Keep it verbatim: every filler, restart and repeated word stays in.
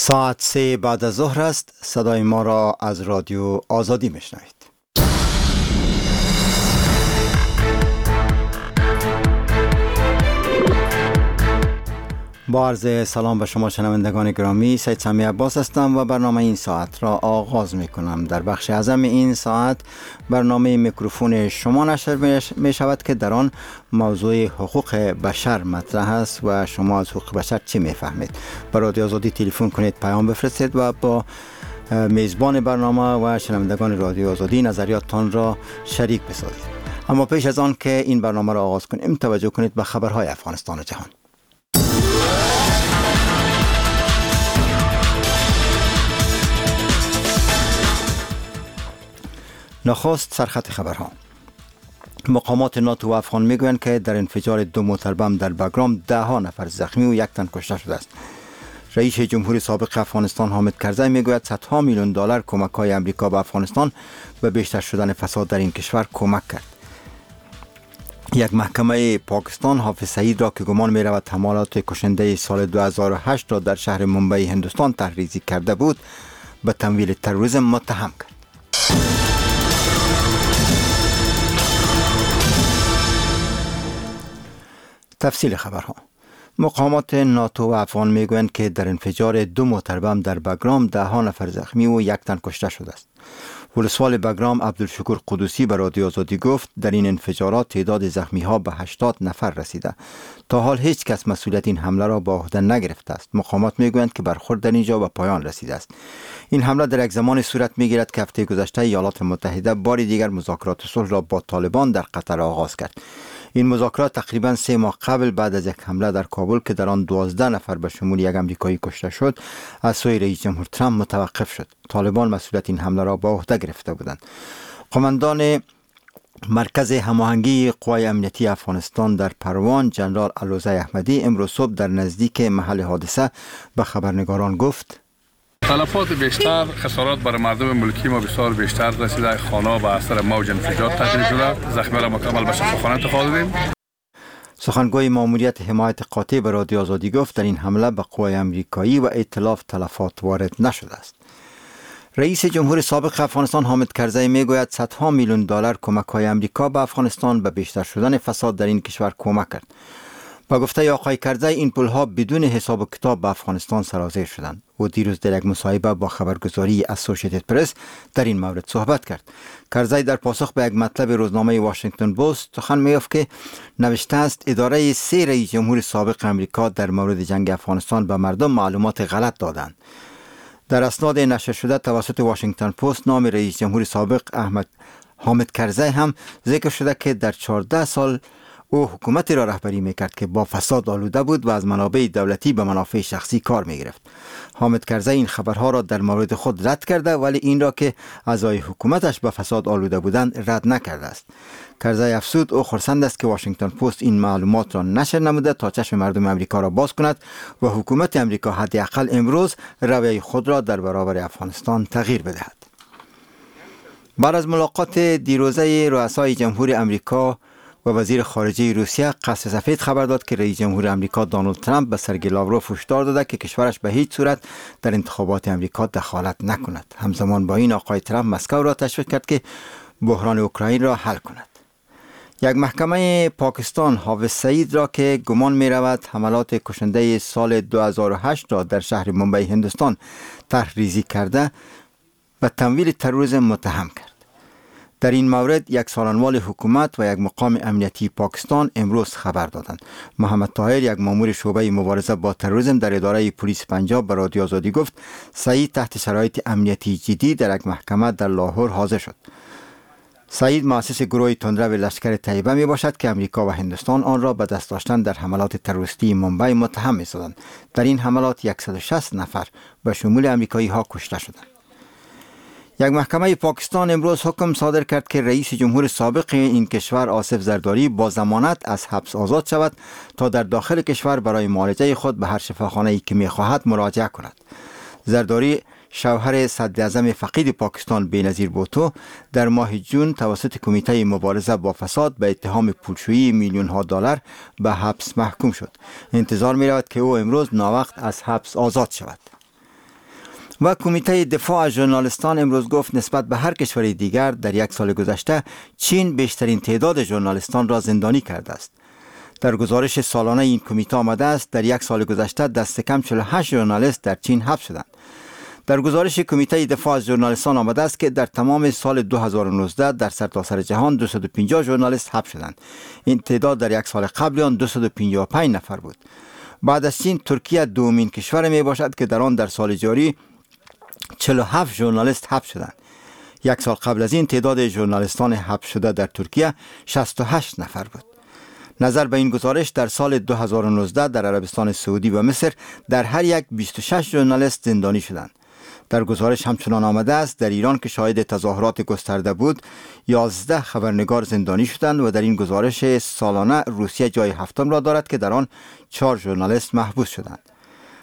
ساعت سه بعد از ظهر است. صدای ما را از رادیو آزادی میشنوید. با عرض سلام به شما شنوندگان گرامی، سید سمی عباس هستم و برنامه این ساعت را آغاز می کنم. در بخش اعظم این ساعت برنامه میکروفون شما نشر می شود که در آن موضوع حقوق بشر مطرح است و شما از حقوق بشر چی می فهمید؟ به رادیو آزادی تلفن کنید، پیام بفرستید و با میزبان برنامه و شنوندگان رادیو آزادی نظریاتتان را شریک بسازید. اما پیش از آن که این برنامه را آغاز کنیم، توجه کنید به خبرهای افغانستان و جهان. نخست سرخط خبرها. مقامات ناتو و افغان میگویند که در انفجار دو موتر بم در بگرام ده ها نفر زخمی و یک تن کشته شده است. رئیس جمهور سابق افغانستان حامد کرزی میگوید صدها میلیون دلار کمک‌های آمریکا به افغانستان به بیشتر شدن فساد در این کشور کمک کرد. یک محکمه پاکستان حافظ سعید را که گمان می رود حملات کشنده سال دو هزار و هشت را در شهر ممبئی هندوستان تحریزی کرده بود به تمویل تروریسم متهم کرد. تفصیل خبرها. مقامات ناتو و افغان میگویند که در انفجار دو موتر بم در بگرام ده ها نفر زخمی و یک تن کشته شده است. ولسوال بگرام عبدالشکور قدوسی به رادیو آزادی گفت در این انفجارات تعداد زخمی ها به هشتاد نفر رسیده. تا حال هیچ کس مسئولیت این حمله را به عهده نگرفته است. مقامات میگویند که برخورد در اینجا به پایان رسیده است. این حمله در یک زمان صورت میگیرد که هفته گذشته ایالات متحده بار دیگر مذاکرات صلح را با طالبان در قطر آغاز کرد. این مذاکرات تقریبا سه ماه قبل بعد از یک حمله در کابل که در آن دوازده نفر به شمول یک امریکایی کشته شد از سوی رئیس جمهور ترامپ متوقف شد. طالبان مسئولیت این حمله را به عهده گرفته بودند. قماندان مرکز هماهنگی قوای امنیتی افغانستان در پروان جنرال علوزه احمدی امروز صبح در نزدیک محل حادثه به خبرنگاران گفت تلفات بیشتر، خسارات بر مردم ملکی ما بسیار بیشتر رسیده. خانه به اثر موج انفجار تخریب شده. زخمی را مکمل به شفاخانه انتقال دادیم. سخنگوی ماموریت حمایت قاطع به رادیو آزادی گفت در این حمله به قوای امریکایی و ائتلاف تلفات وارد نشده است. رئیس جمهور سابق افغانستان حامد کرزی میگوید صدها میلیون دلار کمک‌های امریکا به افغانستان به بیشتر شدن فساد در این کشور کمک کرد. با گفته آقای کرزی این پولها بدون حساب و کتاب به افغانستان سرازیر شدند. او دیروز در یک مصاحبه با خبرگزاری اسوسییتد پرس در این مورد صحبت کرد. کرزی در پاسخ به یک مطلب روزنامه واشنگتن پست سخن می‌گفت که نوشته است اداره سه رئیس جمهور سابق امریکا در مورد جنگ افغانستان به مردم معلومات غلط دادند. در اسناد نشر شده توسط واشنگتن پست نام رئیس جمهور سابق احمد حامد کرزی هم ذکر شده که در چهارده سال او حکومتی را رهبری میکرد که با فساد آلوده بود و از منابع دولتی به منافع شخصی کار میگرفت. حامد کرزی این خبرها را در مورد خود رد کرده ولی این را که اعضای حکومتش به فساد آلوده بودند رد نکرده است. کرزی افزود او خرسند است که واشنگتن پست این معلومات را نشر نموده تا چشم مردم امریکا را باز کند و حکومت امریکا حداقل امروز رویه خود را در برابر افغانستان تغییر بدهد. بعد از ملاقات دیروزه رؤسای جمهور امریکا و وزیر خارجه روسیه، قصر سفید خبر داد که رئیس جمهور امریکا دونالد ترامپ به سرگئی لاوروف هشدار داده که کشورش به هیچ صورت در انتخابات امریکا دخالت نکند. همزمان با این آقای ترامپ مسکو را تشویق کرد که بحران اوکراین را حل کند. یک محکمه پاکستان حافظ سعید را که گمان می رود حملات کشنده سال دو هزار و هشت را در شهر ممبئی هندوستان تحریزی کرده و تمویل تروریسم متهم کرد. در این مورد یک سالنوال حکومت و یک مقام امنیتی پاکستان امروز خبر دادند. محمد طاهر یک مامور شعبه مبارزه با تروریسم در اداره پلیس پنجاب به رادیو آزادی گفت سعید تحت شرایط امنیتی جدی در یک محکمه در لاهور حاضر شد. سعید مؤسس گروه تندرو لشکر طیبه می باشد که امریکا و هندوستان آن را به دست داشتن در حملات تروریستی ممبئی متهم می سازند. در این حملات صد و شصت نفر به شمول امریکایی ها کشته شدند. یک محکمه پاکستان امروز حکم صادر کرد که رئیس جمهور سابق این کشور آصف زرداری با ضمانت از حبس آزاد شود تا در داخل کشور برای معالجه خود به هر شفاخانه‌ای که می‌خواهد مراجعه کند. زرداری شوهر صدراعظم فقید پاکستان بینظیر بوتو در ماه جون توسط کمیته مبارزه با فساد به اتهام پولشویی میلیون ها دلار به حبس محکوم شد. انتظار می رود که او امروز ناوقت از حبس آزاد شود. و کمیته دفاع از ژورنالیستان امروز گفت نسبت به هر کشور دیگر در یک سال گذشته چین بیشترین تعداد ژورنالیستان را زندانی کرده است. در گزارش سالانه این کمیته آمده است در یک سال گذشته دست کم چهل و هشت ژورنالیست در چین حبس شدند. در گزارش کمیته دفاع از ژورنالیستان آمده است که در تمام سال دو هزار و نوزده در سرتاسر جهان دویست و پنجاه ژورنالیست حبس شدند. این تعداد در یک سال قبل آن دویست و پنجاه و پنج نفر بود. بعد از چین ترکیه دومین کشور می باشد که در آن در سال جاری چهل و هفت ژورنالیست حبس شدند. یک سال قبل از این تعداد ژورنالیستان حبس شده در ترکیه شصت و هشت نفر بود. نظر به این گزارش در سال دو هزار و نوزده در عربستان سعودی و مصر در هر یک بیست و شش ژورنالیست زندانی شدند. در گزارش همچنان آمده است در ایران که شاهد تظاهرات گسترده بود یازده خبرنگار زندانی شدند و در این گزارش سالانه روسیه جای هفتم را دارد که در آن چهار ژورنالیست محبوس شدند.